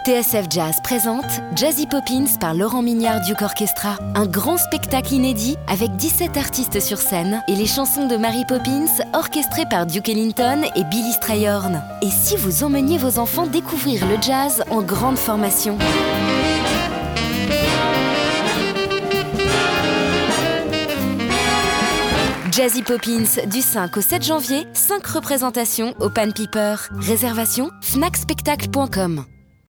TSF Jazz présente Jazzy Poppins par Laurent Mignard Duke Orchestra. Un grand spectacle inédit avec 17 artistes sur scène et les chansons de Mary Poppins orchestrées par Duke Ellington et Billy Strayhorn. Et si vous emmeniez vos enfants découvrir le jazz en grande formation? Jazzy Poppins du 5 au 7 janvier, 5 représentations au Pan Piper. Réservation fnacspectacle.com.